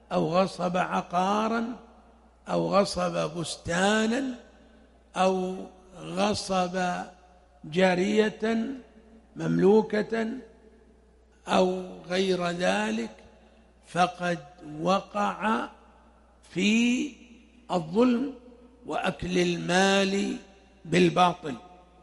أو غصب عقارا أو غصب بستانا أو غصب جارية مملوكة أو غير ذلك، فقد وقع في الظلم وأكل المال بالباطل.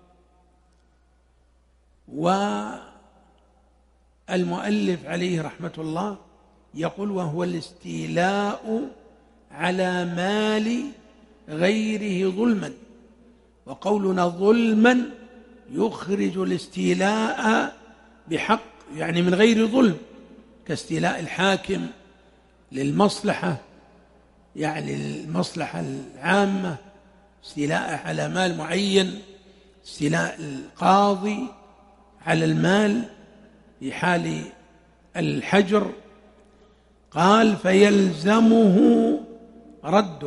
والمؤلف عليه رحمة الله يقول: وهو الاستيلاء على مال غيره ظلما. وقولنا ظلما يخرج الاستيلاء بحق، يعني من غير ظلم، كاستيلاء الحاكم للمصلحة، يعني المصلحة العامة، استيلاء على مال معين، استيلاء القاضي على المال في حال الحجر. قال: فيلزمه رده،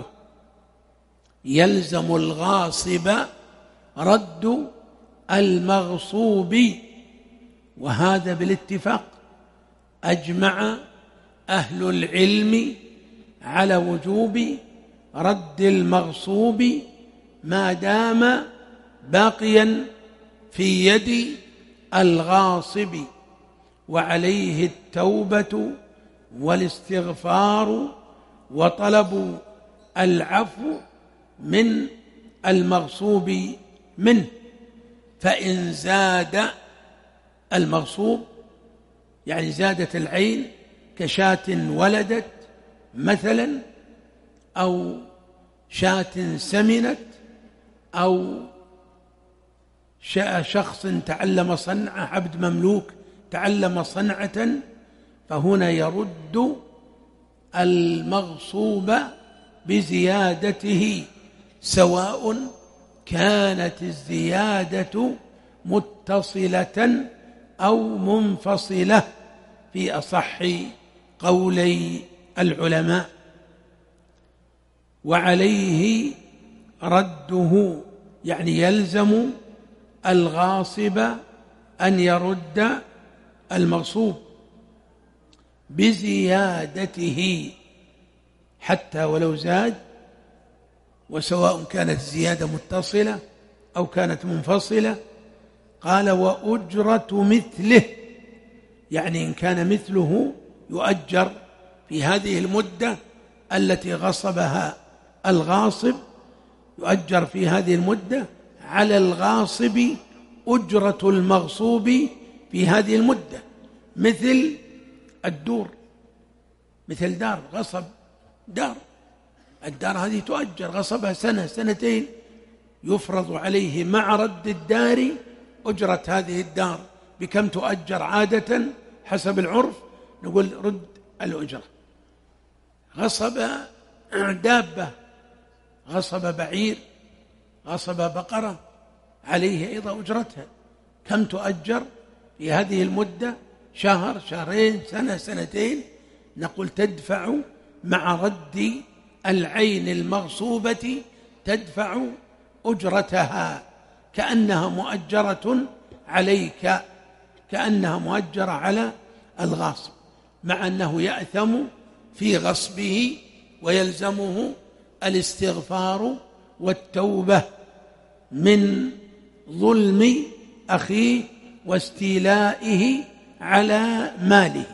يلزم الغاصب رد المغصوب. وهذا بالاتفاق أجمع أهل العلم على وجوب رد المغصوب ما دام باقيا في يد الغاصب، وعليه التوبة والاستغفار وطلب العفو من المغصوب منه. فإن زاد المغصوب، يعني زادت العين كشاة ولدت مثلا، أو شاة سمنت، أو شخص تعلم صنعة، عبد مملوك تعلم صنعة، فهنا يرد المغصوب بزيادته، سواء كانت الزيادة متصلة أو منفصلة في أصح قولي العلماء. وعليه رده، يعني يلزم الغاصب أن يرد المغصوب بزيادته حتى ولو زاد، وسواء كانت الزيادة متصلة أو كانت منفصلة. قال: وأجرة مثله، يعني إن كان مثله يؤجر في هذه المدة التي غصبها الغاصب، يؤجر في هذه المدة على الغاصب أجرة المغصوب في هذه المدة. مثل الدور، مثل دار، غصب دار، الدار هذه تؤجر، غصبها سنة سنتين، يفرض عليه مع رد الدار أجرة هذه الدار. بكم تؤجر عادة حسب العرف؟ نقول رد الأجرة. غصب دابة، غصب بعير، غصب بقرة، عليه أيضا أجرتها. كم تؤجر في هذه المدة؟ شهر، شهرين، سنة، سنتين. نقول تدفع مع رد العين المغصوبة، تدفع أجرتها كأنها مؤجرة عليك، كأنها مؤجرة على الغاصب، مع أنه يأثم في غصبه ويلزمه الاستغفار والتوبة من ظلم أخيه واستيلائه على ماله.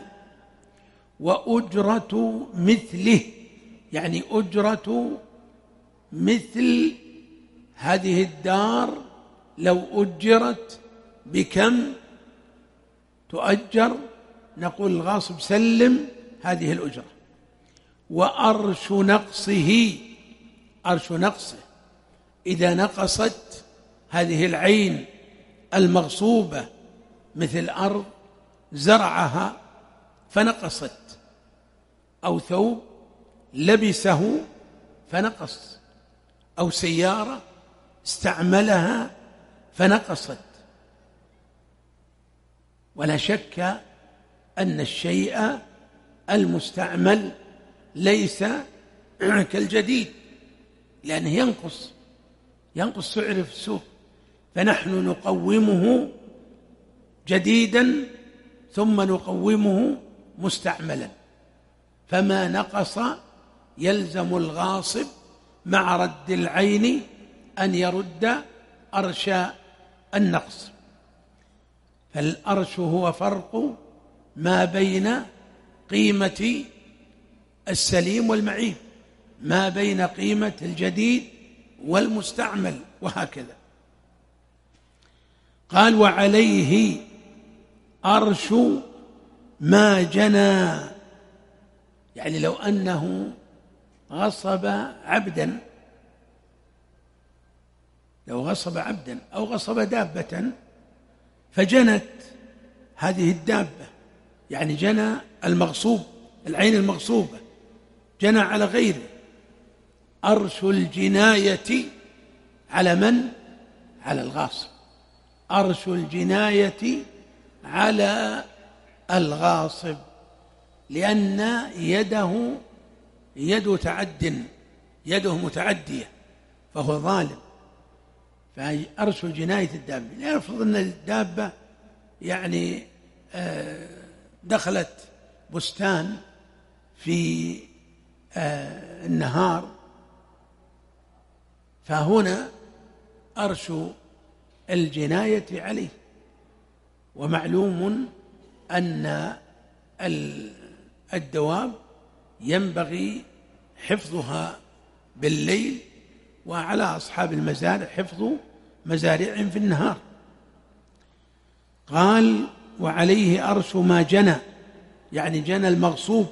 وأجرة مثله، يعني أجرة مثل هذه الدار لو أجرت بكم تؤجر؟ نقول الغاصب سلم هذه الأجرة. وأرش نقصه، أرش نقصه إذا نقصت هذه العين المغصوبة، مثل أرض زرعها فنقصت، أو ثوب لبسه فنقص، أو سيارة استعملها فنقصت. ولا شك أن الشيء المستعمل ليس كالجديد، لأنه ينقص سعره في السوق، فنحن نقومه جديدا ثم نقومه مستعملا، فما نقص يلزم الغاصب مع رد العين أن يرد أرش النقص. فالأرش هو فرق ما بين قيمة السليم والمعيب، ما بين قيمة الجديد والمستعمل، وهكذا. قال: وعليه أرش ما جنى، يعني لو أنه غصب عبدا، لو غصب عبدا أو غصب دابة فجنت هذه الدابة، يعني جنى المغصوب، العين المغصوبة جنى على غيره، أرش الجناية على من؟ على الغاصب. أرش الجناية على الغاصب، لأن يده تعد، يده متعدية، فهو ظالم. فأرش الجناية الدابة، يفرض أن الدابة يعني دخلت بستان في النهار، فهنا أرش الجناية عليه. ومعلوم أن الدواب ينبغي حفظها بالليل، وعلى أصحاب المزارع حفظ مزارعهم في النهار. قال: وعليه أرش ما جنى، يعني جنى المغصوب،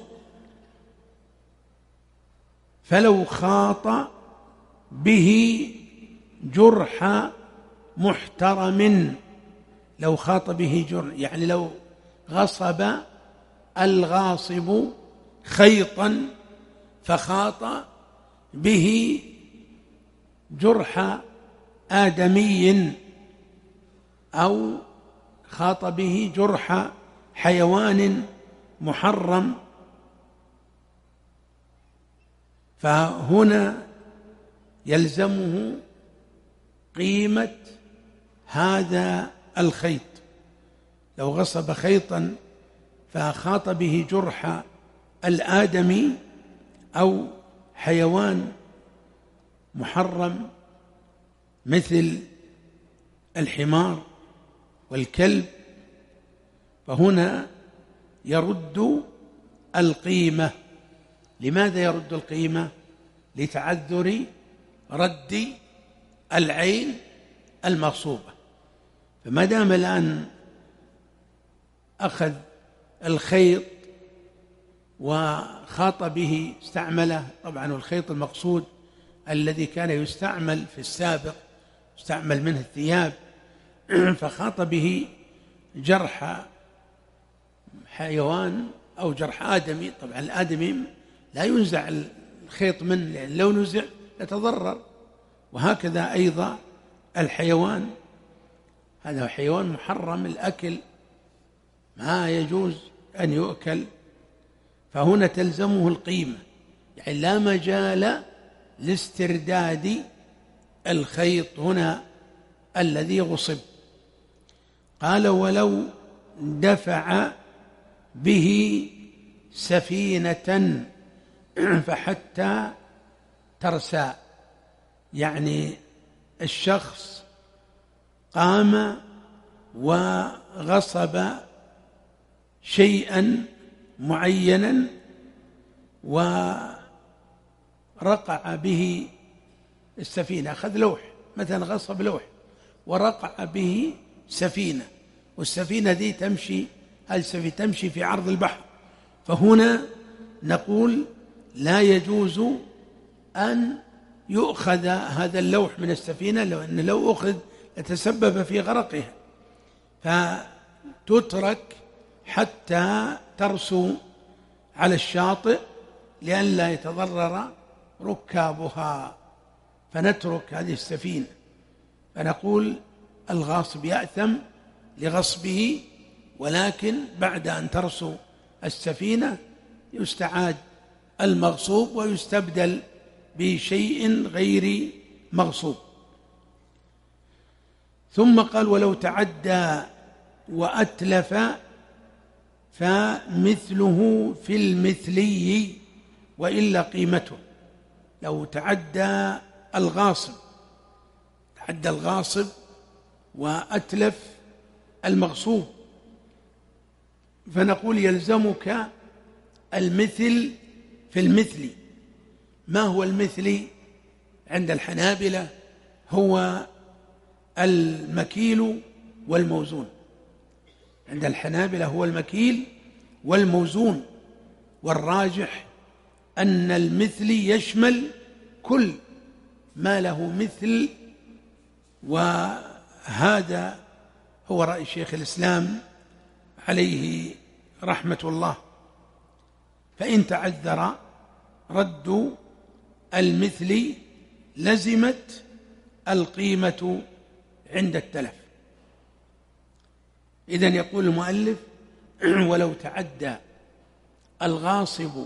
فلو خاط به جرح محترم، لو خاط به جرح يعني لو غصب الغاصب خيطا فخاط به جرح آدمي أو خاط به جرح حيوان محرم، فهنا يلزمه قيمة هذا الخيط. لو غصب خيطا فخاط به جرح الآدمي أو حيوان محرم مثل الحمار والكلب، فهنا يرد القيمة. لماذا يرد القيمة؟ لتعذر رد العين المغصوبة. فما دام الآن أخذ الخيط وخاط به، استعمله، طبعا الخيط المقصود الذي كان يستعمل في السابق، يستعمل منه الثياب، فخاط به جرح حيوان أو جرح آدمي. طبعا الآدمي لا ينزع الخيط منه، لأن لو نزع يتضرر. وهكذا أيضا الحيوان، هذا حيوان محرم الأكل، ما يجوز أن يؤكل، فهنا تلزمه القيمة، يعني لا مجال لاسترداد الخيط هنا الذي غصب. قال: ولو دفع به سفينة فحتى ترسى، يعني الشخص قام وغصب شيئا معينا ورقع به السفينة، أخذ لوح مثلا، غصب لوح ورقع به سفينة، والسفينة دي تمشي، هذه السفينة تمشي في عرض البحر، فهنا نقول لا يجوز أن يؤخذ هذا اللوح من السفينة، لو أخذ يتسبب في غرقها، فتترك حتى ترسو على الشاطئ لئلا يتضرر ركابها، فنترك هذه السفينة. فنقول الغاصب يأثم لغصبه، ولكن بعد أن ترسو السفينة يستعاد المغصوب ويستبدل بشيء غير مغصوب. ثم قال: ولو تعدى وأتلف فمثله في المثلي وإلا قيمته. لو تعدى الغاصب وأتلف المغصوب، فنقول يلزمك المثل في المثل. ما هو المثل عند الحنابلة؟ هو المكيل والموزون. عند الحنابلة هو المكيل والموزون، والراجح أن المثل يشمل كل ما له مثل، وهذا هو رأي شيخ الإسلام عليه رحمة الله. فإن تعذر رد المثل لزمت القيمة عند التلف. إذن يقول المؤلف: ولو تعدى الغاصب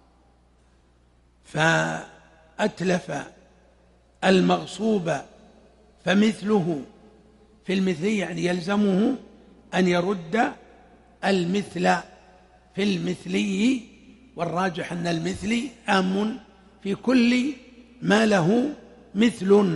فأتلف المغصوب فمثله في المثلي، يعني يلزمه أن يرد المثل في المثلي، والراجح أن المثلي عام في كل ما له مثل.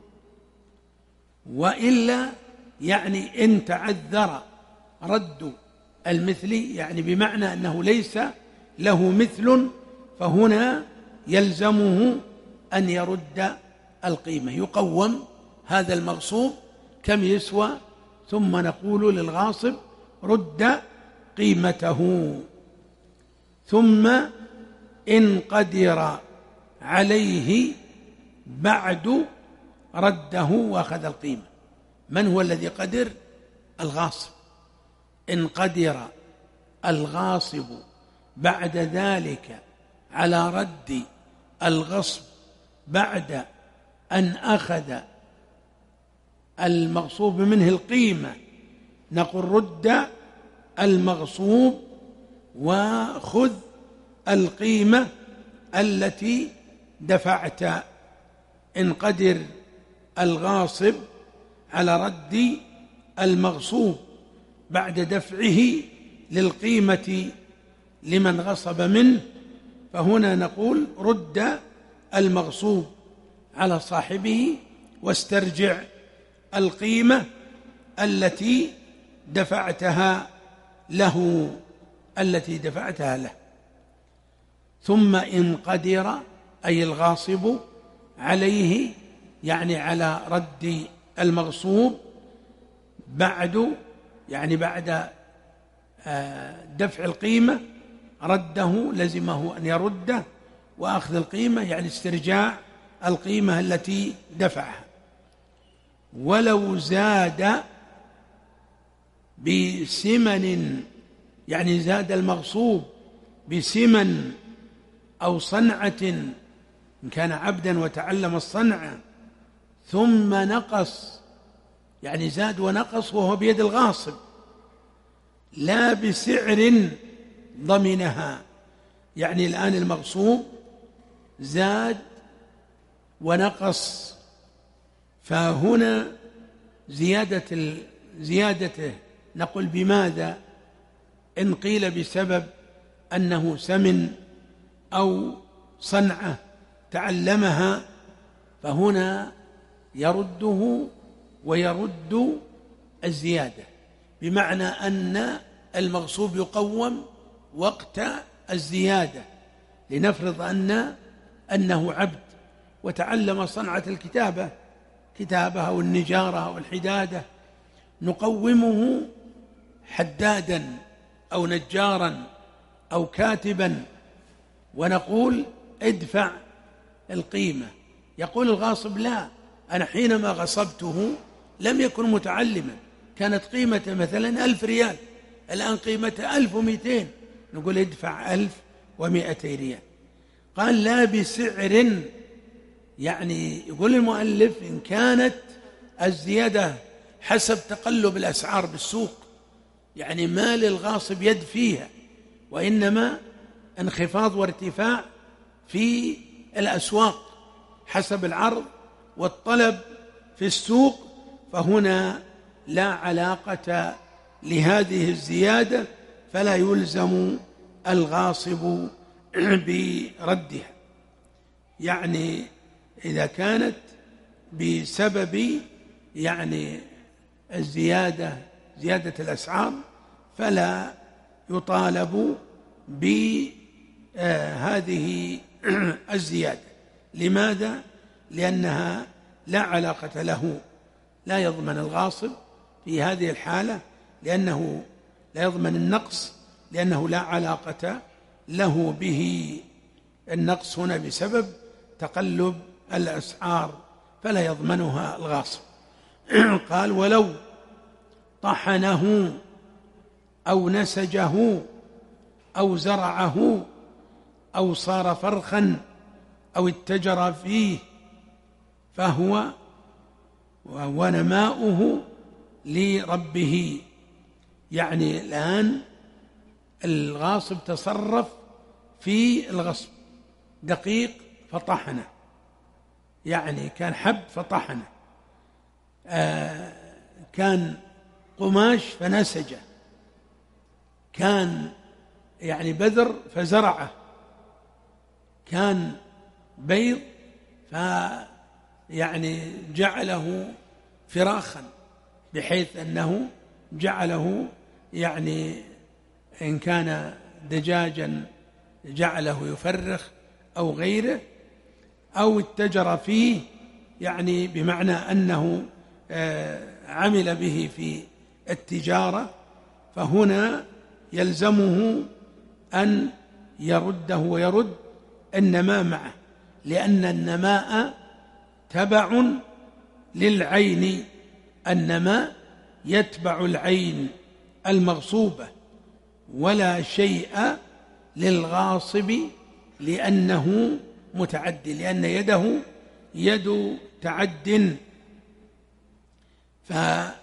وإلا يعني إن تعذر رد المثلي، يعني بمعنى أنه ليس له مثل، فهنا يلزمه أن يرد القيمة، يقوم هذا المغصوب كم يسوى، ثم نقول للغاصب رد قيمته. ثم إن قدر عليه بعد رده وأخذ القيمة. من هو الذي قدر؟ الغاصب. إن قدر الغاصب بعد ذلك على رد الغصب بعد أن أخذ المغصوب منه القيمة، نقول رد المغصوب وخذ القيمة التي دفعت. إن قدر الغاصب على رد المغصوب بعد دفعه للقيمة لمن غصب منه، فهنا نقول رد المغصوب على صاحبه واسترجع القيمة التي دفعتها له. ثم إن قدر أي الغاصب عليه، يعني على رد المغصوب بعد دفع القيمة رده، لزمه أن يرده وأخذ القيمة، يعني استرجاع القيمة التي دفعها. ولو زاد بسمن، يعني زاد المغصوب بسمن أو صنعة، إن كان عبدا وتعلم الصنعة، ثم نقص، يعني زاد ونقص وهو بيد الغاصب، لا بسعر ضمنها. يعني الآن المغصوب زاد ونقص، فهنا زيادته نقول بماذا؟ إن قيل بسبب أنه سمن أو صنعة تعلمها، فهنا يرده ويرد الزيادة، بمعنى أن المغصوب يقوم وقت الزيادة. لنفرض أنه عبد وتعلم صنعة كتابة أو النجارة أو الحدادة، نقومه حدادا أو نجارا أو كاتبا، ونقول ادفع القيمة. يقول الغاصب: لا، أنا حينما غصبته لم يكن متعلما، كانت قيمته مثلا 1000 ريال، الآن قيمته 1200، نقول ادفع 1200 ريال. قال: لا بسعر، يعني يقول المؤلف إن كانت الزيادة حسب تقلب الأسعار بالسوق، يعني ما للغاصب يد فيها، وإنما انخفاض وارتفاع في الأسواق حسب العرض والطلب في السوق، فهنا لا علاقة لهذه الزيادة، فلا يلزم الغاصب بردها. يعني إذا كانت بسبب يعني زيادة الأسعار فلا يطالب بهذه الزيادة. لماذا؟ لأنها لا علاقة له، لا يضمن الغاصب في هذه الحالة، لأنه لا يضمن النقص، لأنه لا علاقة له به. النقص هنا بسبب تقلب الأسعار فلا يضمنها الغاصب. قال: ولو طحنه أو نسجه أو زرعه أو صار فرخا أو اتجر فيه فهو ونماؤه لربه. يعني الآن الغاصب تصرف في الغصب، دقيق فطحنه، يعني كان حب فطحنه، كان قماش فنسجه، كان يعني بذر فزرعه، كان بيض فيعني جعله فراخا، بحيث أنه جعله يعني إن كان دجاجا جعله يفرخ أو غيره، أو اتجر فيه، يعني بمعنى أنه عمل به في التجارة، فهنا يلزمه أن يرده ويرد النماء معه، لأن النماء تبع للعين، النماء يتبع العين المغصوبة، ولا شيء للغاصب لأنه متعدي، لأن يده يد تعد. فهنا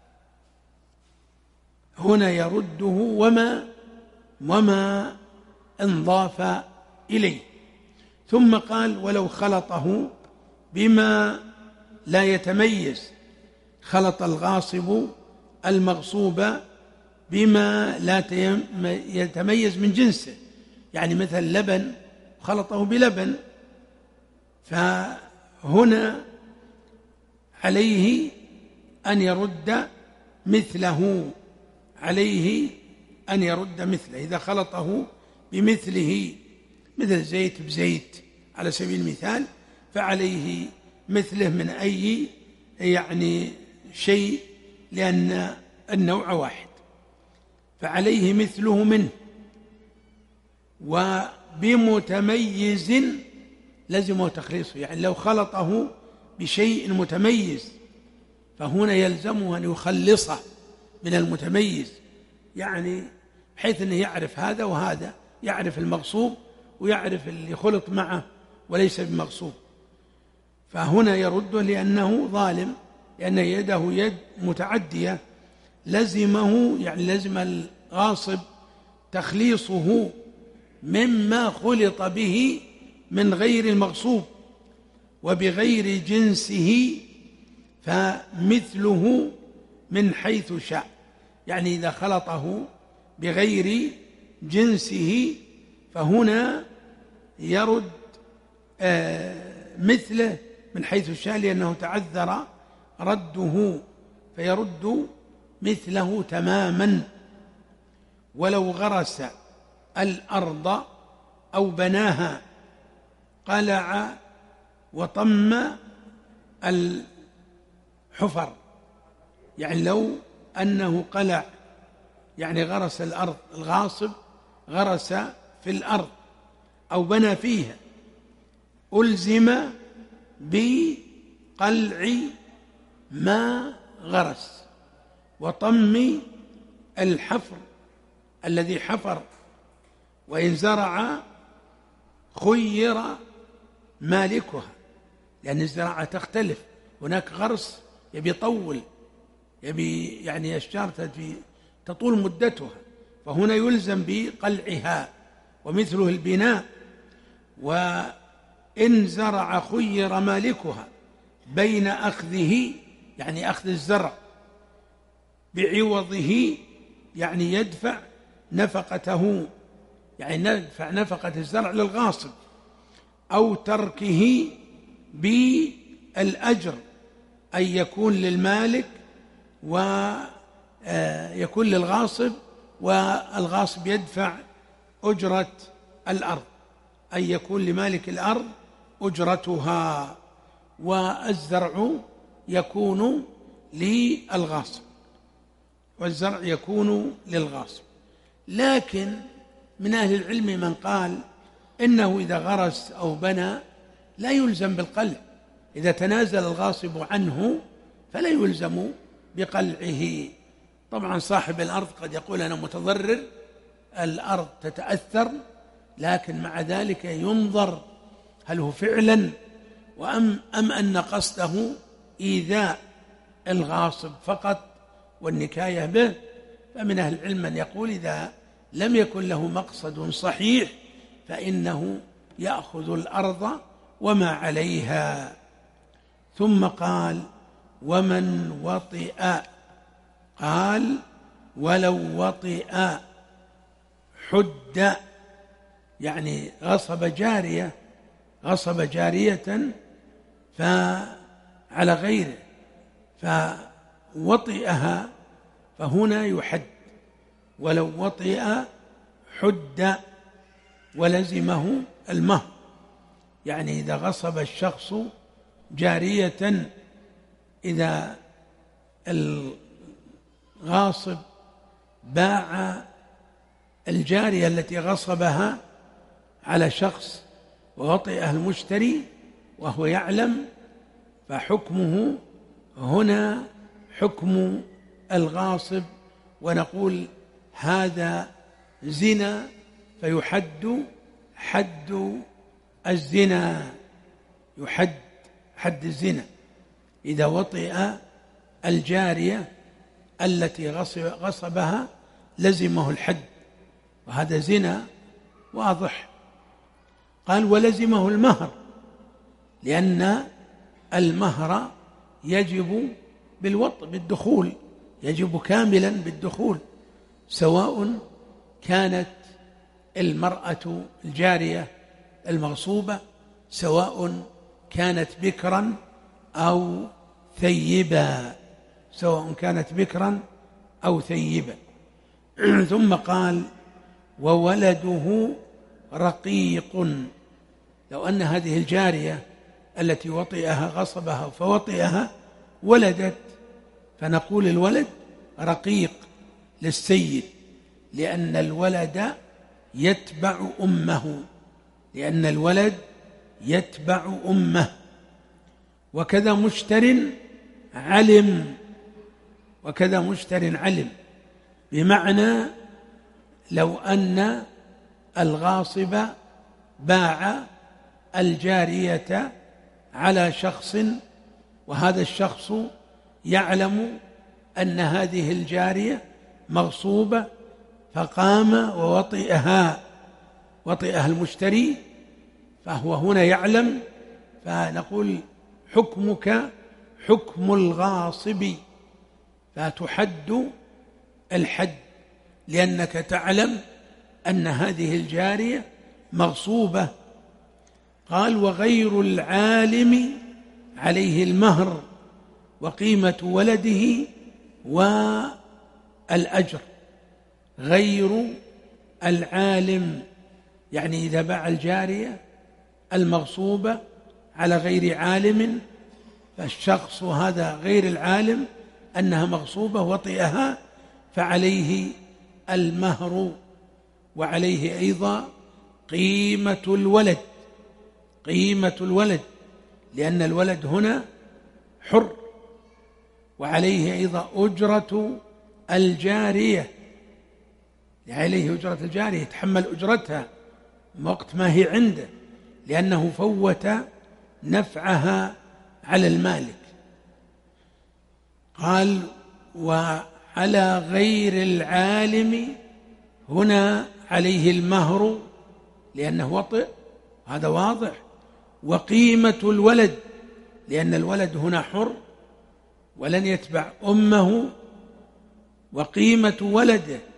يرده وما انضاف إليه. ثم قال: ولو خلطه بما لا يتميز، خلط الغاصب المغصوب بما لا يتميز من جنسه، يعني مثل لبن خلطه بلبن، فهنا عليه أن يرد مثله، عليه أن يرد مثله. إذا خلطه بمثله، مثل زيت بزيت على سبيل المثال، فعليه مثله من أي يعني شيء، لأن النوع واحد، فعليه مثله منه. وبمتميز لزمه تخليصه، يعني لو خلطه بشيء متميز فهنا يلزمه أن يخلصه من المتميز، يعني بحيث أنه يعرف هذا وهذا، يعرف المغصوب ويعرف اللي خلط معه وليس بمغصوب، فهنا يرده لأنه ظالم، لأن يده يد متعدية، لزمه يعني لزم الغاصب تخليصه مما خلط به من غير المغصوب وبغير جنسه، فمثله من حيث شاء. يعني إذا خلطه بغير جنسه فهنا يرد مثله من حيث شاء، لأنه تعذر رده، فيرد مثله تماما. ولو غرس الأرض أو بناها، قلع وطم الحفر، يعني لو أنه قلع يعني غرس الأرض، الغاصب غرس في الأرض أو بنى فيها، ألزم بقلع ما غرس وطم الحفر الذي حفر. وإن زرع خير مالكها، لأن الزراعة تختلف، هناك غرس يبي يطول، يبي يعني أشجار تطول مدتها، فهنا يلزم بقلعها، ومثله البناء. وإن زرع خير مالكها بين أخذه، يعني أخذ الزرع، بعوضه، يعني يدفع نفقته، يعني ندفع نفقة الزرع للغاصب، أو تركه بالأجر، أي يكون للمالك ويكون للغاصب، والغاصب يدفع أجرة الأرض، أي يكون لمالك الأرض أجرتها، والزرع يكون للغاصب، والزرع يكون للغاصب. لكن من أهل العلم من قال إنه إذا غرس أو بنى لا يلزم بالقلع، إذا تنازل الغاصب عنه فلا يلزم بقلعه. طبعا صاحب الأرض قد يقول أنا متضرر، الأرض تتأثر، لكن مع ذلك ينظر هل هو فعلا أم أن قصده إيذاء الغاصب فقط والنكاية به. فمن أهل العلم من يقول إذا لم يكن له مقصد صحيح فإنه يأخذ الأرض وما عليها. ثم قال ومن وطئ، قال ولو وطئ حد، يعني غصب جارية فعلى غيره فوطئها فهنا يحد، ولو وطئ حد ولزمه المهر. يعني إذا غصب الشخص جارية، إذا الغاصب باع الجارية التي غصبها على شخص ووطئها المشتري وهو يعلم، فحكمه هنا حكم الغاصب، ونقول هذا زنا فيحد حد الزنا، يحد حد الزنا إذا وطئ الجارية التي غصبها لزمه الحد، وهذا زنا واضح. قال ولزمه المهر، لأن المهر يجب بالدخول، يجب كاملا بالدخول، سواء كانت المرأة الجارية المغصوبة سواء كانت بكرا أو ثيبا، سواء كانت بكرا أو ثيبا. ثم قال وولده رقيق، لو أن هذه الجارية التي وطئها غصبها فوطئها ولدت، فنقول الولد رقيق للسيد، لأن الولد يتبع أمه، لأن الولد يتبع أمه. وكذا مشتر علم، وكذا مشتر علم، بمعنى لو أن الغاصب باع الجارية على شخص، وهذا الشخص يعلم أن هذه الجارية مغصوبة، فقام ووطئها المشتري، فهو هنا يعلم، فنقول حكمك حكم الغاصب، فتحد الحد لأنك تعلم أن هذه الجارية مغصوبة. قال وغير العالم عليه المهر وقيمة ولده والأجر. غير العالم يعني إذا باع الجارية المغصوبة على غير عالم، فالشخص هذا غير العالم أنها مغصوبة وطئها، فعليه المهر، وعليه أيضا قيمة الولد، لأن الولد هنا حر، وعليه أيضا أجرة الجارية، عليه أجرة الجارية، يتحمل أجرتها وقت ما هي عنده، لأنه فوت نفعها على المالك. قال وعلى غير العالم هنا عليه المهر لأنه وطئ، هذا واضح، وقيمة الولد لأن الولد هنا حر ولن يتبع أمه، وقيمة ولده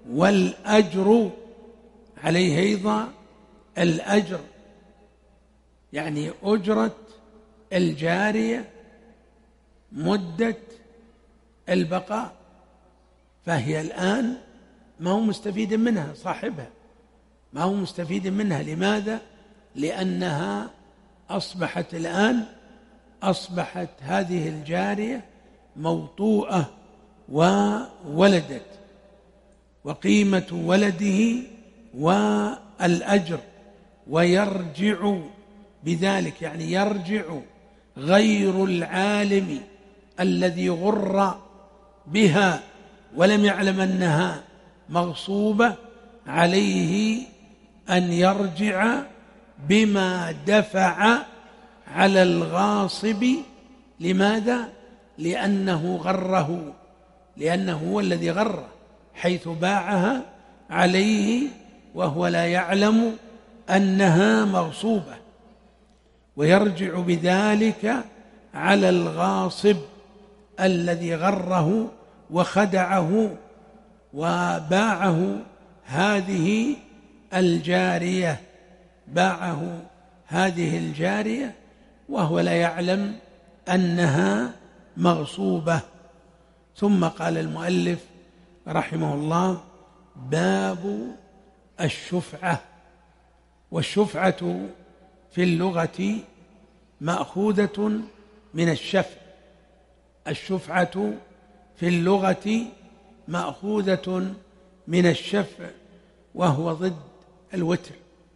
والأجر عليه أيضا الأجر، يعني أجرة الجارية مدة البقاء، فهي الآن ما هو مستفيد منها، صاحبها ما هو مستفيد منها. لماذا؟ لأنها أصبحت الآن أصبحت هذه الجارية موطوءة وولدت، وقيمة ولده والأجر، ويرجع بذلك، يعني يرجع غير العالم الذي غر بها ولم يعلم أنها مغصوبة عليه أن يرجع بما دفع على الغاصب. لماذا؟ لأنه غره، لأنه هو الذي غره حيث باعها عليه وهو لا يعلم أنها مغصوبة، ويرجع بذلك على الغاصب الذي غره وخدعه وباعه هذه الجارية، باعه هذه الجارية وهو لا يعلم أنها مغصوبة. ثم قال المؤلف رحمه الله: باب الشفعة. والشفعة في اللغة مأخوذة من الشفع، الشفعة في اللغة مأخوذة من الشفع، وهو ضد الوتر،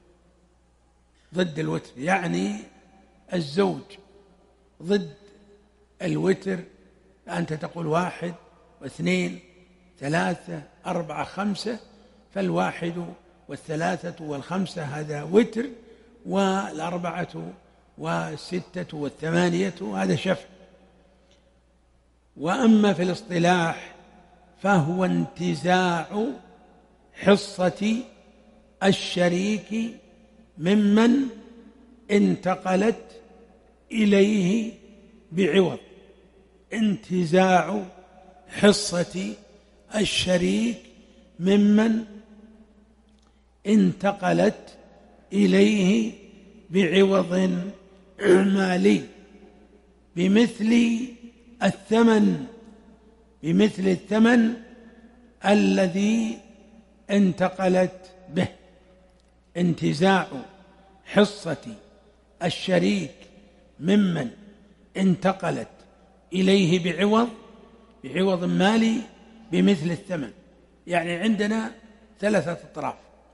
ضد الوتر، يعني الزوج ضد الوتر. أنت تقول 1 و2 3 4 5، فالواحد والثلاثة والخمسة هذا وتر، والأربعة والستة والثمانية هذا شفع. وأما في الاصطلاح فهو انتزاع حصة الشريك ممن انتقلت إليه بعوض، انتزاع حصة الشريك ممن انتقلت إليه بعوض مالي بمثل الثمن الذي انتقلت به. انتزاع حصة الشريك ممن انتقلت إليه بعوض مالي بمثل الثمن. يعني عندنا 3 أطراف: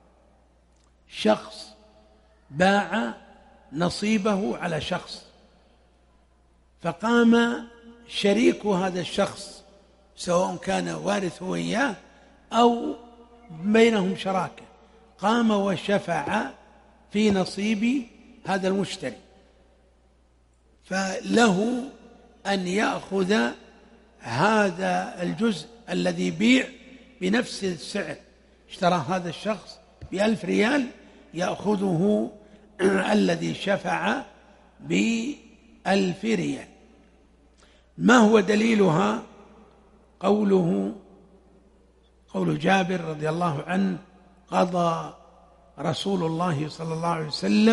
شخص باع نصيبه على شخص، فقام شريك هذا الشخص سواء كان وارث هو إياه أو بينهم شراكة، قام وشفع في نصيب هذا المشتري، فله أن يأخذ هذا الجزء الذي بيع بنفس السعر. اشترى هذا الشخص ب1000 ريال، يأخذه الذي شفع ب1000 ريال. ما هو دليلها؟ قول جابر رضي الله عنه: قضى رسول الله صلى الله عليه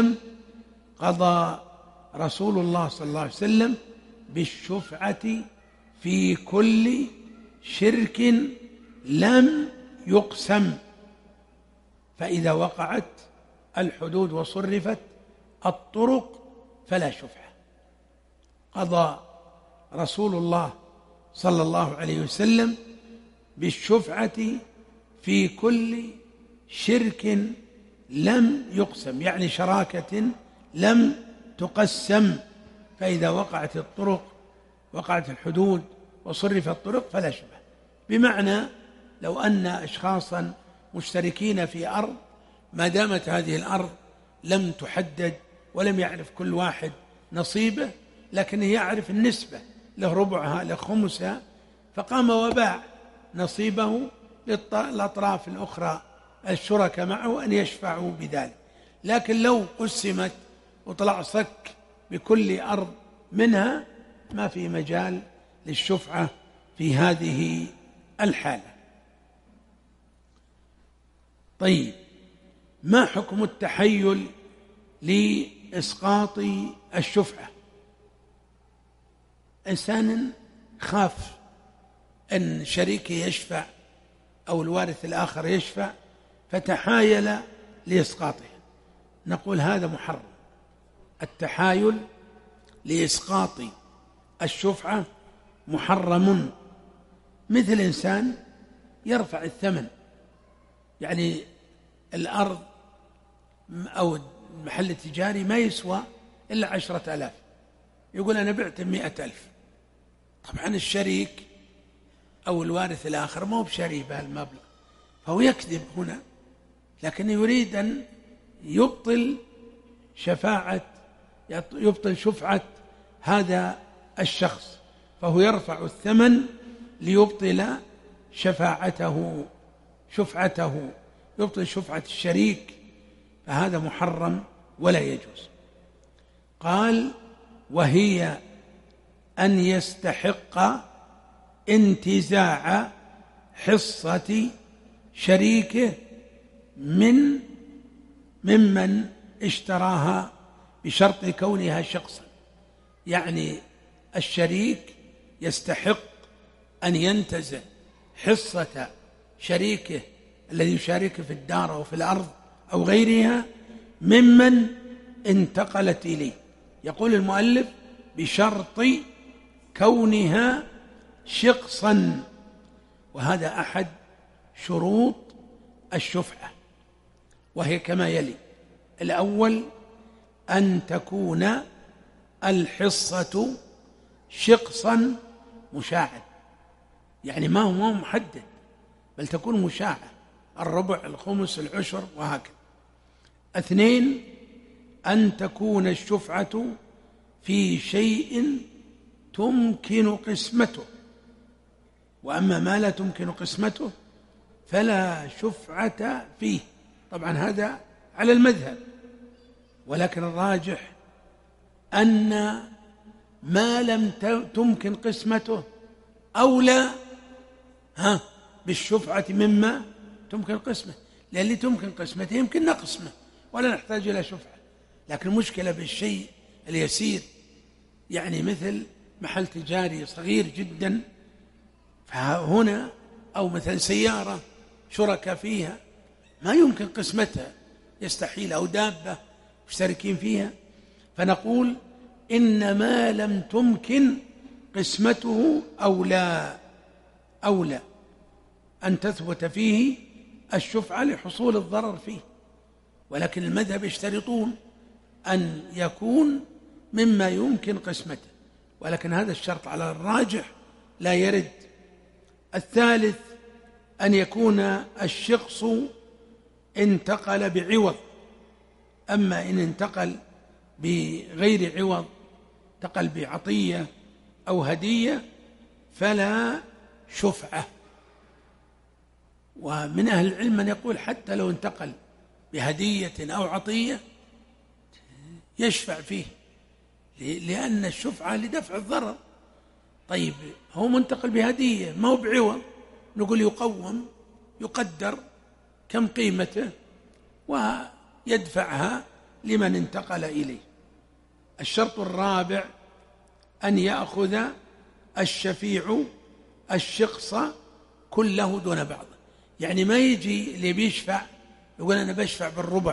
وسلم بالشفعة في كل شرك لم يقسم، فإذا وقعت الحدود وصرفت الطرق فلا شفعة. قضى رسول الله صلى الله عليه وسلم بالشفعة في كل شرك لم يقسم، يعني شراكة لم تقسم، فإذا وقعت الطرق، وقعت الحدود وصرف الطرق فلا شبهة. بمعنى لو أن أشخاصا مشتركين في أرض، ما دامت هذه الأرض لم تحدد ولم يعرف كل واحد نصيبه، لكنه يعرف النسبة، له ربعها له خمسها، فقام وباع نصيبه للأطراف الأخرى الشركاء معه أن يشفعوا بذلك. لكن لو قسمت وطلع صك بكل أرض منها ما في مجال للشفعة في هذه الحالة. طيب، ما حكم التحيل لإسقاط الشفعة؟ إنسان خاف أن شريكه يشفع أو الوارث الآخر يشفع فتحايل لإسقاطه، نقول هذا محرم. التحايل لإسقاط الشفعة محرم. مثل إنسان يرفع الثمن، يعني الأرض أو المحل التجاري ما يسوى إلا 10,000، يقول أنا بعت 100,000. طبعا الشريك أو الوارث الآخر ما هو بشري بهالمبلغ، فهو يكذب هنا، لكن يريد أن يبطل شفعة هذا الشخص، فهو يرفع الثمن ليبطل شفعته، يبطل شفعة الشريك، فهذا محرم ولا يجوز. قال: وهي أن يستحق انتزاع حصة شريكه ممن اشتراها بشرط كونها شخصا. يعني الشريك يستحق أن ينتزع حصة شريكه الذي يشاركه في الدار أو في الأرض أو غيرها ممن انتقلت إليه. يقول المؤلف: بشرط كونها شخصا، وهذا أحد شروط الشفعة، وهي كما يلي: الأول أن تكون الحصة شخصا مشاعا، يعني ما هو محدد، بل تكون مشاعة، الربع، الخمس، العشر، وهكذا. 2 أن تكون الشفعة في شيء تمكن قسمته، وأما ما لا تمكن قسمته فلا شفعة فيه. طبعا هذا على المذهب، ولكن الراجح أن ما لم تمكن قسمته أولى بالشفعة مما تمكن قسمه، لأن اللي تمكن قسمته يمكن نقسمه ولا نحتاج إلى شفعة. لكن المشكلة بالشيء اليسير، يعني مثل محل تجاري صغير جدا، فهنا أو مثل سيارة شركة فيها ما يمكن قسمتها، يستحيل، أو دابة مشتركين فيها، فنقول إن ما لم تمكن قسمته أولى أن تثبت فيه الشفعة لحصول الضرر فيه. ولكن المذهب يشترطون أن يكون مما يمكن قسمته، ولكن هذا الشرط على الراجح لا يرد. 3 أن يكون الشخص انتقل بعوض، أما إن انتقل بغير عوض، انتقل بعطية أو هدية، فلا شفعة. ومن أهل العلم من يقول حتى لو انتقل بهدية أو عطية يشفع فيه، لأن الشفعة لدفع الضرر. طيب، هو منتقل بهدية ما هو بعوض، نقول يقوم، يقدر كم قيمته ويدفعها لمن انتقل إليه. الشرط الرابع أن يأخذ الشفيع الشخص كله دون بعض، يعني ما يجي اللي بيشفع يقول أنا بشفع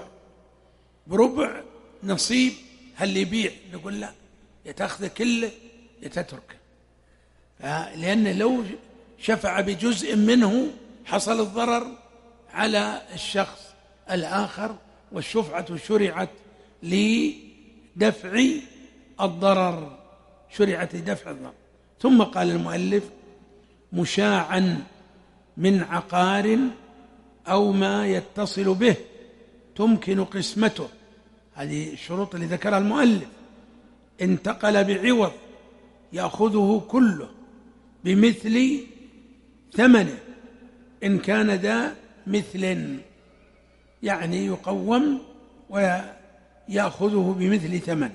بربع نصيب هل يبيع، نقول لا، يتأخذ كله يتترك، لأن لو شفع بجزء منه حصل الضرر على الشخص الآخر، والشفعة شرعت لدفع الضرر، ثم قال المؤلف: مشاعا من عقار أو ما يتصل به تمكن قسمته. هذه الشروط اللي ذكرها المؤلف. انتقل بعوض يأخذه كله بمثل ثمنه إن كان ذا مثل، يعني يقوم ويأخذه بمثل ثمنه،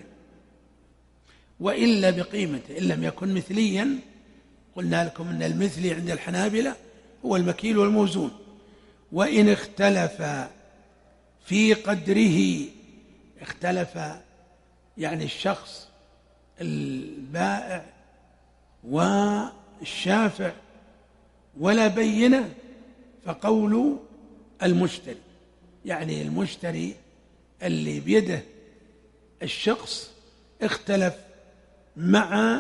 وإلا بقيمته إن لم يكن مثليا. قلنا لكم أن المثلي عند الحنابلة هو المكيل والموزون، وإن اختلف في قدره. اختلف يعني الشخص البائع والشافع ولا بينة، فقول المشتري، يعني المشتري اللي بيده الشخص اختلف مع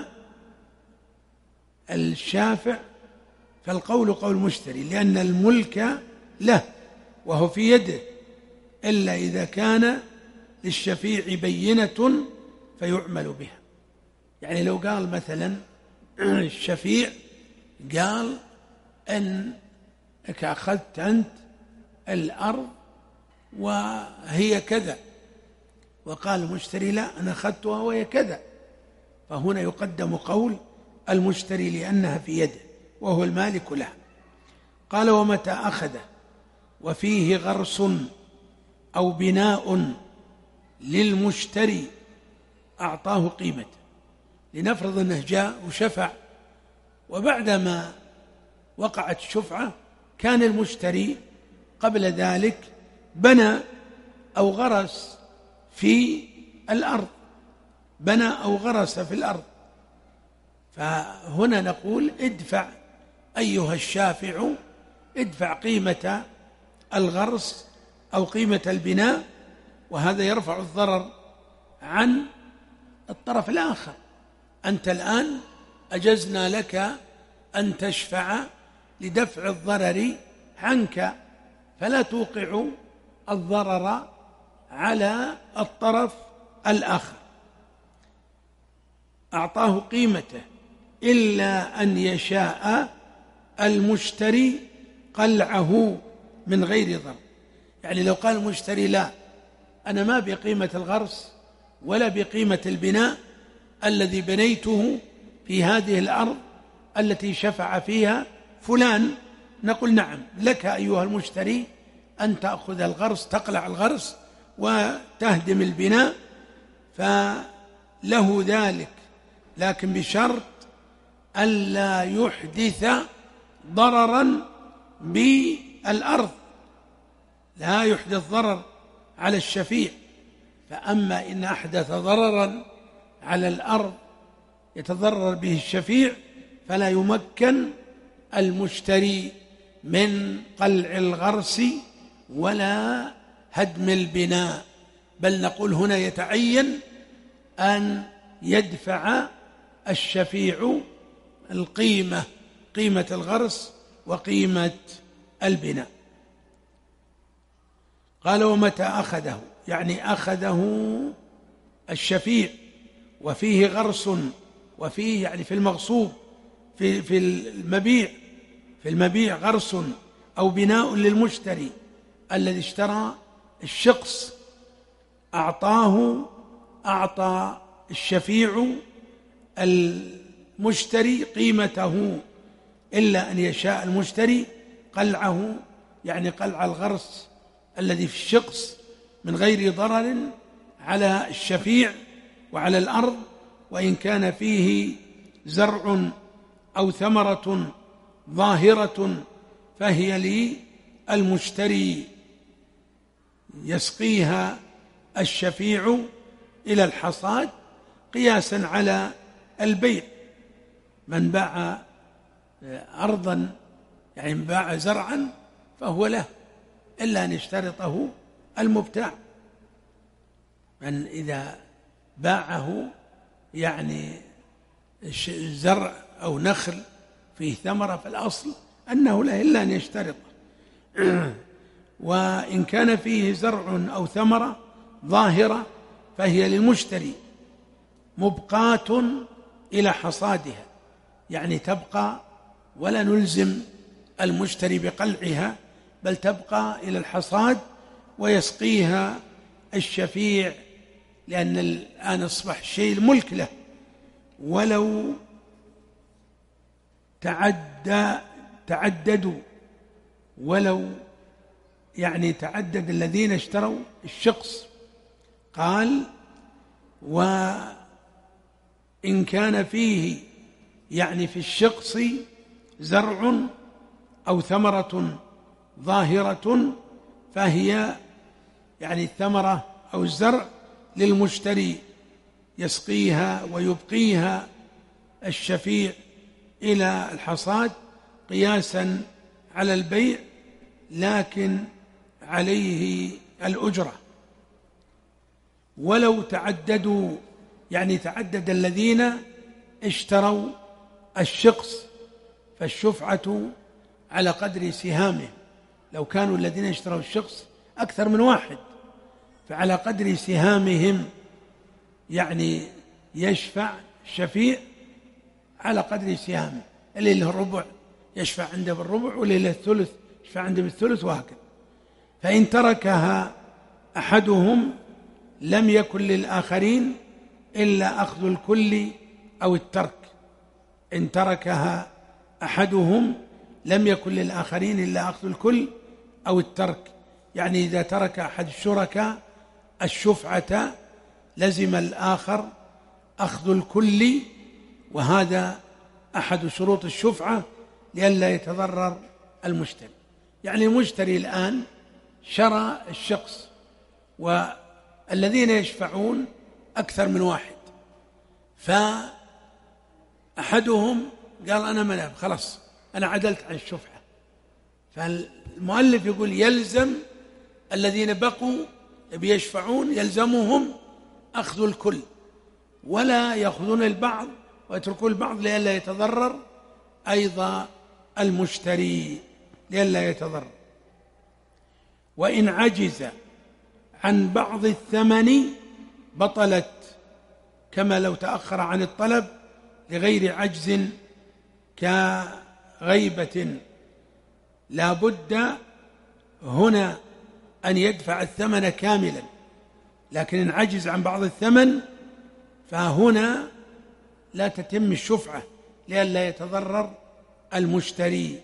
الشافع، فالقول قول المشتري، لأن الملك له وهو في يده، إلا إذا كان للشفيع بينة فيعمل بها. يعني لو قال مثلا الشفيع قال أنك أخذت أنت الأرض وهي كذا، وقال المشتري لا أنا أخذتها وهي كذا، فهنا يقدم قول المشتري لأنها في يده وهو المالك لها. قال ومتى أخذه وفيه غرس أو بناء للمشتري أعطاه قيمته. لنفرض أنه جاء وشفع، وبعدما وقعت الشفعة كان المشتري قبل ذلك بنى أو غرس في الأرض، بنى أو غرس في الأرض، فهنا نقول ادفع أيها الشافع، ادفع قيمة الغرس أو قيمة البناء، وهذا يرفع الضرر عن الطرف الآخر. أنت الآن أجزنا لك أن تشفع لدفع الضرر عنك، فلا توقع الضرر على الطرف الآخر. أعطاه قيمته إلا أن يشاء المشتري قلعه من غير ضرر. يعني لو قال المشتري لا أنا ما بقيمة الغرس ولا بقيمة البناء الذي بنيته في هذه الأرض التي شفع فيها فلان، نقول نعم لك أيها المشتري أن تأخذ الغرس، تقلع الغرس وتهدم البناء، فله ذلك، لكن بشرط ألا يحدث ضررا بالأرض، لا يحدث ضرر على الشفيع. فأما إن أحدث ضررا على الأرض يتضرر به الشفيع فلا يمكن المشتري من قلع الغرس ولا هدم البناء، بل نقول هنا يتعين أن يدفع الشفيع القيمة، قيمة الغرس وقيمة البناء. قال ومتى أخذه، يعني أخذه الشفيع وفيه غرس، وفيه يعني في المغصوب، في المبيع غرس أو بناء للمشتري الذي اشترى الشخص، أعطى الشفيع المشتري قيمته إلا أن يشاء المشتري قلعه، يعني قلع الغرس الذي في الشخص من غير ضرر على الشفيع وعلى الأرض، وإن كان فيه زرع أو ثمرة ظاهرة فهي للمشتري، يسقيها الشفيع إلى الحصاد قياسا على البيع. من باع أرضا يعني من باع زرعا فهو له، إلا أن يشترطه المبتاع. من إذا باعه يعني زرع أو نخل فيه ثمرة فالأصل أنه له إلا أن يشترط. وإن كان فيه زرع أو ثمرة ظاهرة فهي للمشتري مبقاة إلى حصادها، يعني تبقى ولا نلزم المشتري بقلعها، بل تبقى إلى الحصاد ويسقيها الشفيع، لأن الآن أصبح الشيء الملك له. ولو تعددوا، ولو يعني تعدد الذين اشتروا الشخص، قال وإن كان فيه يعني في الشخص زرع أو ثمرة ظاهرة فهي يعني الثمرة أو الزرع للمشتري يسقيها ويبقيها الشفيع إلى الحصاد قياسا على البيع، لكن عليه الأجرة. ولو تعددوا، يعني تعدد الذين اشتروا الشقص، فالشفعة على قدر سهامهم. لو كانوا الذين اشتروا الشقص أكثر من واحد فعلى قدر سهامهم، يعني يشفع الشفيع على قدر سهامه. اللي له الربع يشفع عنده بالربع، واللي له الثلث يشفع عنده بالثلث، وهكذا. فإن تركها أحدهم لم يكن للآخرين إلا أخذ الكل أو الترك. إن تركها أحدهم لم يكن للآخرين إلا أخذ الكل أو الترك، يعني إذا ترك أحد الشركاء الشفعة لزم الآخر أخذ الكل، وهذا أحد شروط الشفعة لئلا يتضرر المشتري. يعني المشتري الآن شرى الشخص والذين يشفعون أكثر من واحد، فأحدهم قال أنا مناب خلاص أنا عدلت عن الشفعة، فالمؤلف يقول يلزم الذين بقوا بيشفعون يلزمهم أخذ الكل، ولا يأخذون البعض ويتركون البعض لئلا يتضرر أيضا المشتري، لئلا يتضرر. وإن عجز عن بعض الثمن بطلت، كما لو تأخر عن الطلب لغير عجز كغيبة، لا بد هنا أن يدفع الثمن كاملا، لكن إن عجز عن بعض الثمن فهنا لا تتم الشفعة لئلا يتضرر المشتري.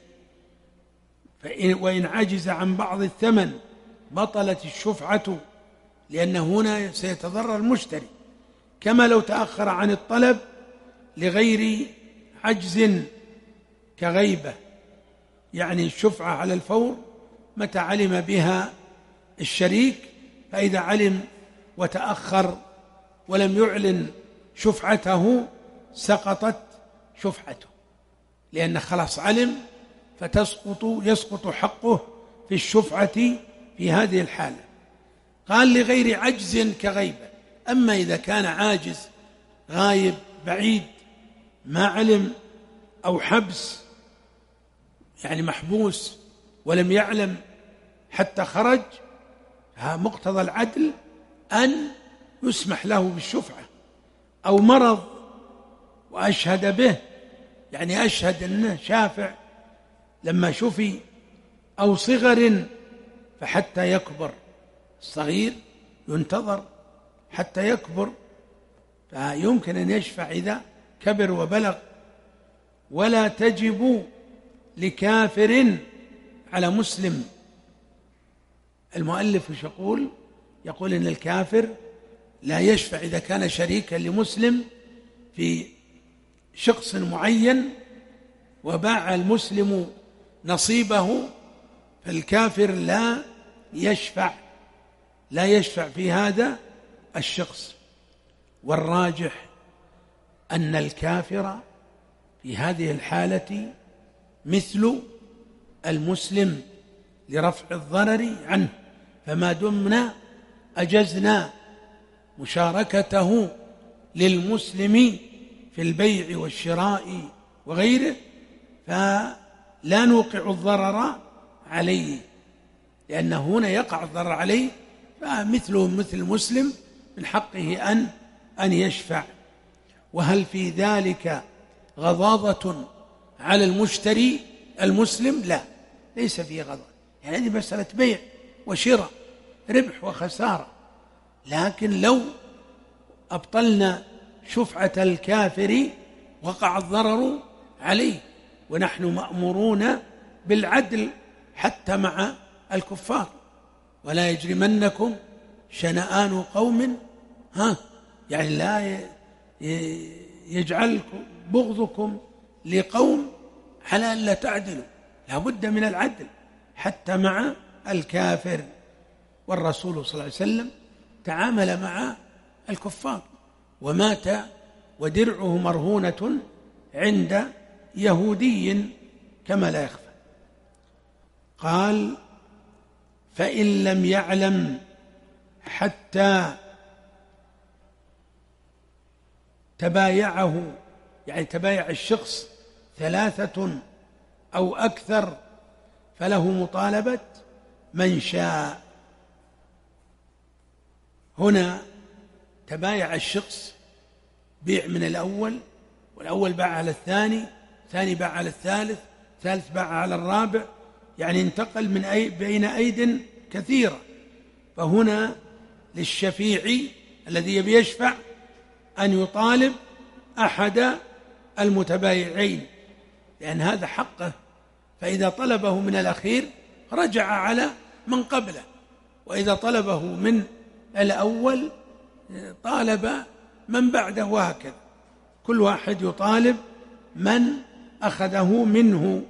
وإن عجز عن بعض الثمن بطلت الشفعة، لأن هنا سيتضرر المشتري، كما لو تأخر عن الطلب لغير عجز كغيبة، يعني الشفعة على الفور متى علم بها الشريك، فإذا علم وتأخر ولم يعلن شفعته سقطت شفعته، لأن خلاص علم يسقط حقه في الشفعة في هذه الحالة. قال لغير عجز كغيبة. أما إذا كان عاجز غايب بعيد ما علم، أو حبس يعني محبوس ولم يعلم حتى خرج، مقتضى العدل أن يسمح له بالشفعة. أو مرض وأشهد به، يعني أشهد أنه شافع لما شفي، أو صغر فحتى يكبر، الصغير ينتظر حتى يكبر، فيمكن أن يشفع إذا كبر وبلغ. ولا تجب لكافر على مسلم. المؤلف يقول إن الكافر لا يشفع إذا كان شريكا لمسلم في شخص معين وباع المسلم نصيبه، فالكافر لا يشفع في هذا الشخص. والراجح أن الكافر في هذه الحالة مثل المسلم لرفع الضرر عنه، فما دمنا أجزنا مشاركته للمسلم في البيع والشراء وغيره فلا نوقع الضرر عليه، لأن هنا يقع الضرر عليه، فمثله مثل المسلم من حقه أن يشفع. وهل في ذلك غضاضة على المشتري المسلم؟ لا، ليس فيه غضاضة، يعني هذه مسألة بيع وشراء، ربح وخسارة. لكن لو أبطلنا شفعة الكافر وقع الضرر عليه، ونحن مأمورون بالعدل حتى مع الكفار. ولا يجرمنكم شنآن قوم يعني لا يجعلكم بغضكم لقوم على أن لا تعدلوا، لا بد من العدل حتى مع الكافر. والرسول صلى الله عليه وسلم تعامل مع الكفار ومات ودرعه مرهونة عند يهودي كما لا يخفى. قال: فإن لم يعلم حتى تبايعه، يعني تبايع الشخص 3 أو أكثر، فله مطالبة من شاء. هنا تبايع الشخص بيع من الأول، والأول باع على الثاني، الثاني باع على الثالث، الثالث باع على الرابع، يعني انتقل من بين أيد كثيرة. فهنا للشفيع الذي يبي يشفع أن يطالب أحد المتبايعين، لأن هذا حقه، فإذا طلبه من الأخير رجع على من قبله، وإذا طلبه من الأول طالب من بعده، وهكذا كل واحد يطالب من أخذه منه.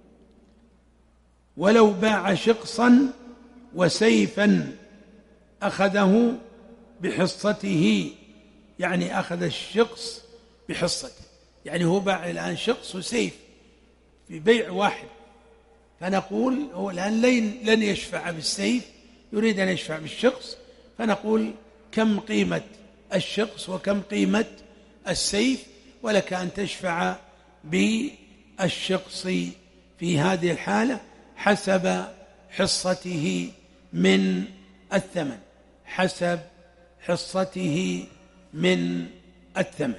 ولو باع شقصا وسيفا أخذه بحصته، يعني أخذ الشقص بحصته، يعني هو باع الآن شقص وسيف في بيع واحد، فنقول هو الآن لن يشفع بالسيف، يريد أن يشفع بالشقص، فنقول كم قيمة الشقص وكم قيمة السيف، ولك أن تشفع بالشقص في هذه الحالة حسب حصته من الثمن، حسب حصته من الثمن.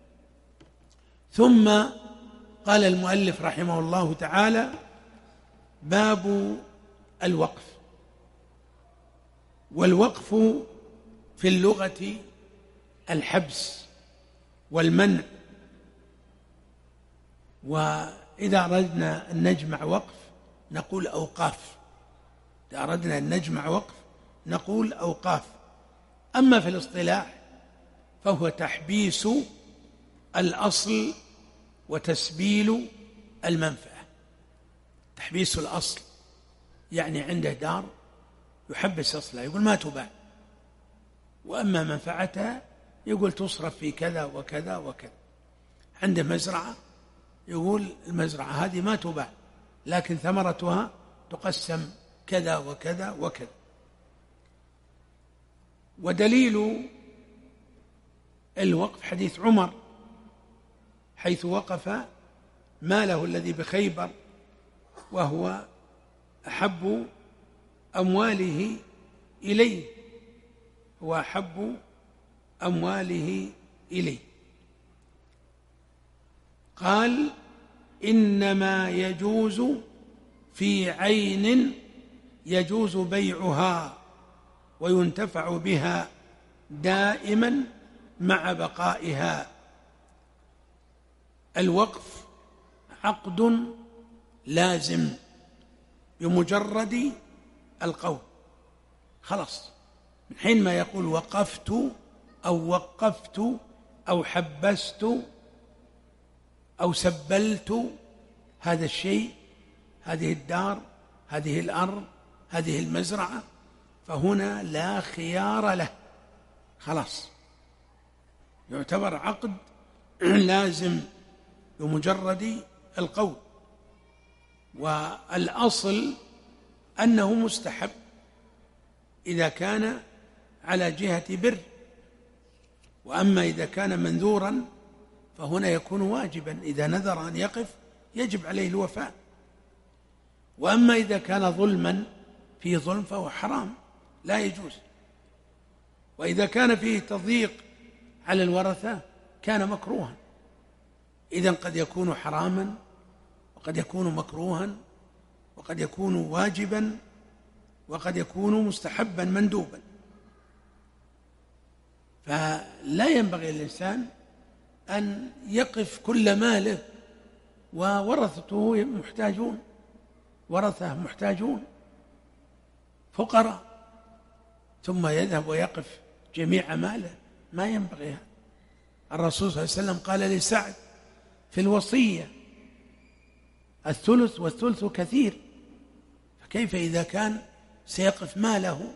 ثم قال المؤلف رحمه الله تعالى: باب الوقف. والوقف في اللغة الحبس والمنع، وإذا أردنا أن نجمع وقف نقول أوقاف، إذا أردنا أن نجمع وقف نقول أوقاف. أما في الاصطلاح فهو تحبيس الأصل وتسبيل المنفعة. تحبيس الأصل يعني عنده دار يحبس أصلها، يقول ما تباع، وأما منفعتها يقول تصرف في كذا وكذا وكذا. عنده مزرعة يقول المزرعة هذه ما تباع، لكن ثمرتها تقسم كذا وكذا وكذا. ودليل الوقف حديث عمر حيث وقف ماله الذي بخيبر، وهو أحب أمواله إليه، هو أحب أمواله إليه. قال: إنما يجوز في عين يجوز بيعها وينتفع بها دائما مع بقائها. الوقف عقد لازم بمجرد القول، خلاص، من حين ما يقول وقفت أو وقفت أو حبست أو سبلت هذا الشيء، هذه الدار، هذه الأرض، هذه المزرعة، فهنا لا خيار له، خلاص يعتبر عقد لازم بمجرد القول. والأصل أنه مستحب إذا كان على جهة بر، وأما إذا كان منذورا فهنا يكون واجبا، إذا نذر أن يقف يجب عليه الوفاء. وأما إذا كان ظلما، فيه ظلم، فهو حرام لا يجوز. وإذا كان فيه تضييق على الورثة كان مكروها. إذن قد يكون حراما، وقد يكون مكروها، وقد يكون واجبا، وقد يكون مستحبا مندوبا. فلا ينبغي للإنسان أن يقف كل ماله وورثته محتاجون، ورثه محتاجون فقراء، ثم يذهب ويقف جميع ماله، ما ينبغي هذا. الرسول صلى الله عليه وسلم قال لسعد في الوصية: الثلث والثلث كثير، كيف إذا كان سيقف ماله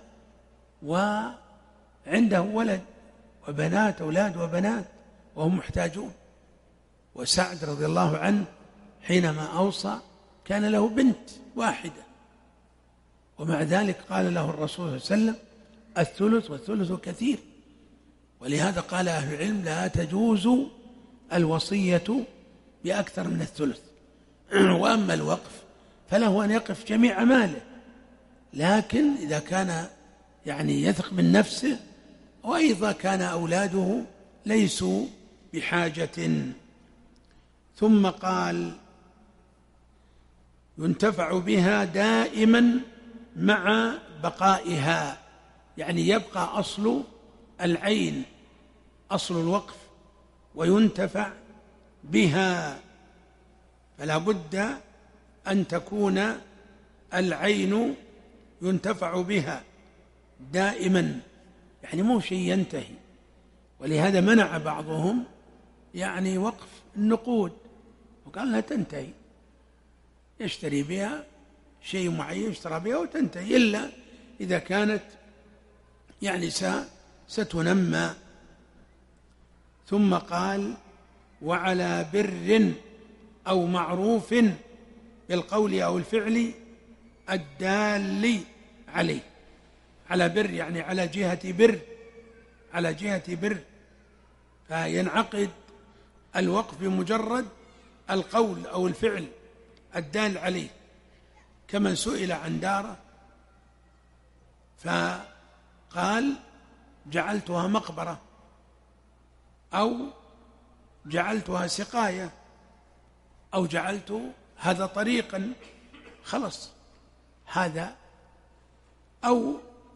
وعنده ولد وبنات، أولاد وبنات، وهم محتاجون؟ وسعد رضي الله عنه حينما أوصى كان له بنت واحدة، ومع ذلك قال له الرسول صلى الله عليه وسلم الثلث، والثلث كثير. ولهذا قال أهل العلم لا تجوز الوصية بأكثر من الثلث. وأما الوقف فله أن يقف جميع ماله، لكن إذا كان يثق من نفسه، وأيضا كان أولاده ليسوا بحاجة. ثم قال ينتفع بها دائما مع بقائها، يبقى أصل العين، أصل الوقف، وينتفع بها، فلا بد أن تكون العين ينتفع بها دائما، مو شيء ينتهي. ولهذا منع بعضهم وقف النقود، وقال لا تنتهي، يشتري بها شيء معين، يشترى بها وتنتهي، إلا إذا كانت ستنمى. ثم قال وعلى بر أو معروف بالقول أو الفعل الدال عليه. على بر على جهة بر، فينعقد الوقف بمجرد القول أو الفعل الدال عليه، كمن سئل عن داره فقال جعلتها مقبرة أو جعلتها سقاية أو جعلت هذا طريقا، خلص هذا، أو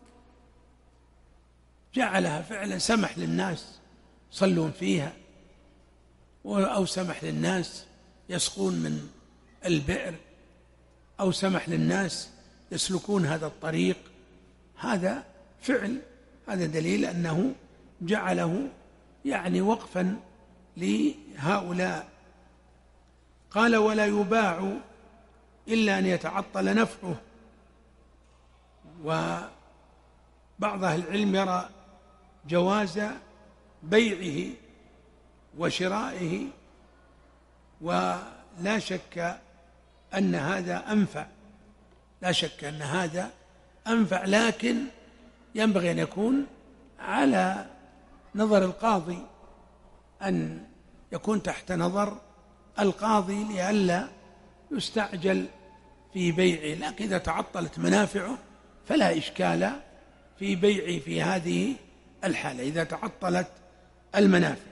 جعلها فعلا سمح للناس يصلون فيها، أو سمح للناس يسقون من البئر، أو سمح للناس يسلكون هذا الطريق، هذا فعل، هذا دليل أنه جعله وقفا لهؤلاء. قال ولا يباع إلا أن يتعطل نفعه. وبعض أهل العلم يرى جواز بيعه وشرائه، ولا شك أن هذا أنفع، لا شك أن هذا أنفع، لكن ينبغي أن يكون على نظر القاضي، أن يكون تحت نظر القاضي لئلا يستعجل في بيعه. لكن إذا تعطلت منافعه فلا إشكال في بيعه في هذه الحالة، إذا تعطلت المنافع.